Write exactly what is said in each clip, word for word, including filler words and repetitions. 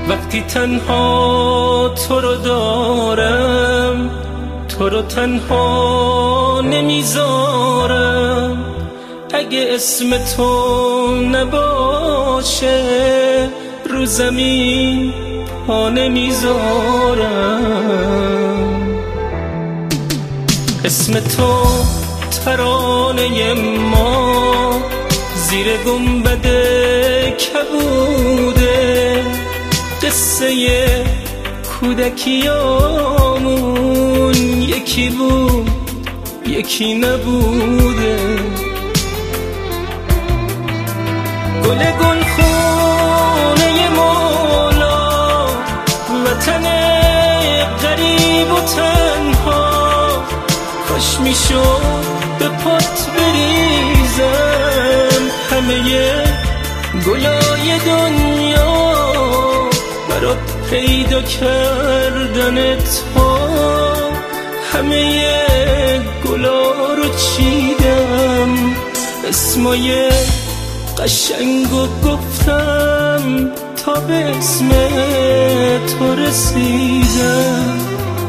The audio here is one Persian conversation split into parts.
وقتی تنها تو رو دارم، تو رو تنها نمیذارم. اگه اسم تو نباشه رو زمین پا نمیذارم. اسم تو ترانه ما زیر گنبد کبوده، قصه کودکیامون یکی بود یکی نبوده. گل گل خونه مولا، وطن غریب و تنها، کاش میشد به پات بریزم همه گلای دنیا برات پیدا کردن تو. همه گلا رو چیدم، اسمای قشنگو گفتم تا به اسم تو رسیدم.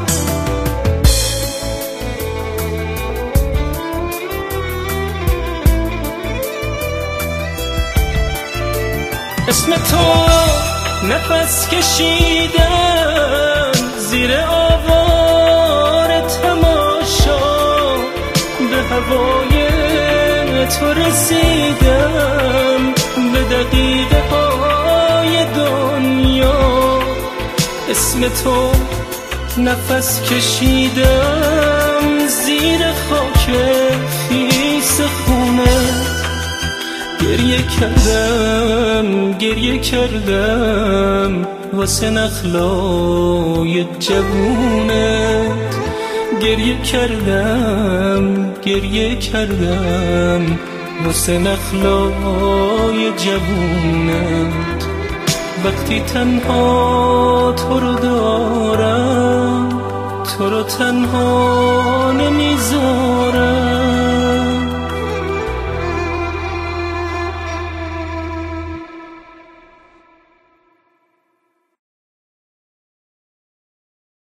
اسم تو نفس کشیدم زیر آوار تماشا، به هوای تو رسیدم، به دقیقه های دنیا. اسم تو نفس کشیدم زیر خاک خیس خونه، گریه کردم گریه کردم واسه نخلای جوونت، گریه کردم گریه کردم واسه نخلای جوونت. وقتی تنها تو رو دارم، تو رو تنها نمیذارم.